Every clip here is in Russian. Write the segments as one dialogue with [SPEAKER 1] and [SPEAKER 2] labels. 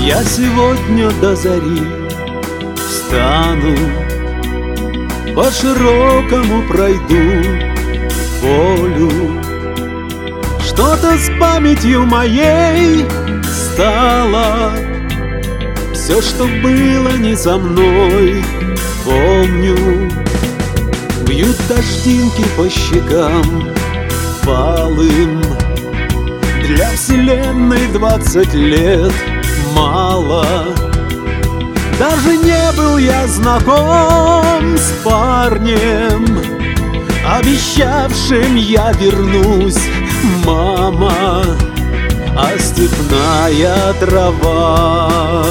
[SPEAKER 1] Я сегодня до зари встану, по широкому пройду полю. Что-то с памятью моей стало, все, что было не со мной, помню. Бьют дождинки по щекам палым. Для вселенной 20 лет мало. Даже не был я знаком с парнем, обещавшим я вернусь, мама. А степная трава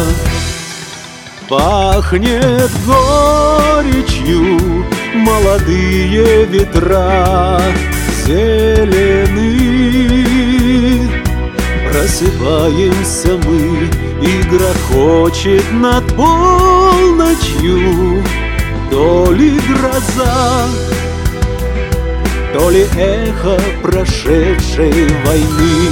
[SPEAKER 1] пахнет горечью, молодые ветра зелены. Просыпаемся мы, и грохочет над полночью то ли гроза, то ли эхо прошедшей войны.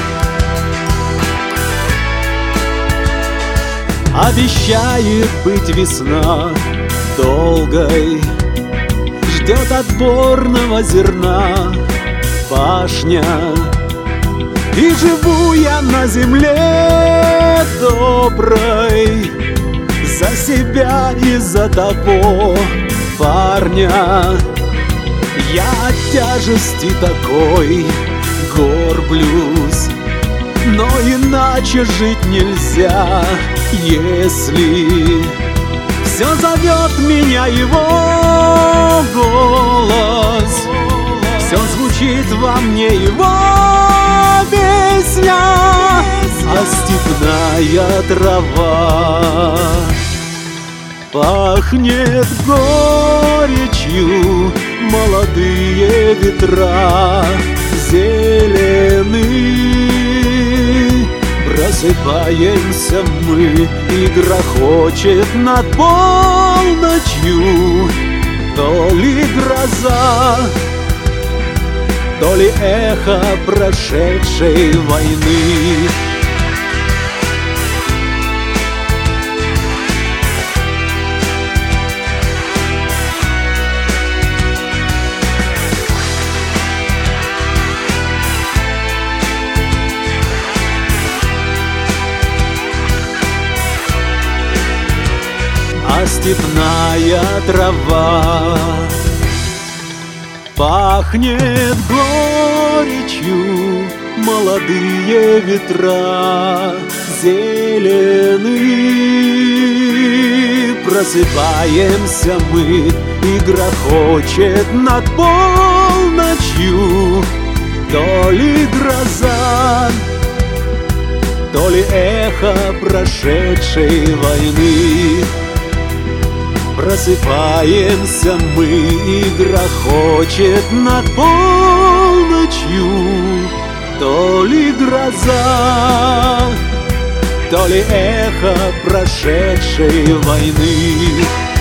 [SPEAKER 1] Обещает быть весна долгой, ждет отборного зерна пашня. И живу я на земле доброй за себя и за того парня. Я от тяжести такой горблюсь, но иначе жить нельзя, если все зовет меня его голос, все звучит во мне его песня, а степная трава пахнет горечью, молодые ветра зелены. Просыпаемся мы, и грохочет над полночью то ли гроза, то ли эхо прошедшей войны. А степная трава пахнет горечью, молодые ветра зелены. Просыпаемся мы, и грохочет над полночью то ли гроза, то ли эхо прошедшей войны. Просыпаемся мы, и грохочет над полночью то ли гроза, то ли эхо прошедшей войны.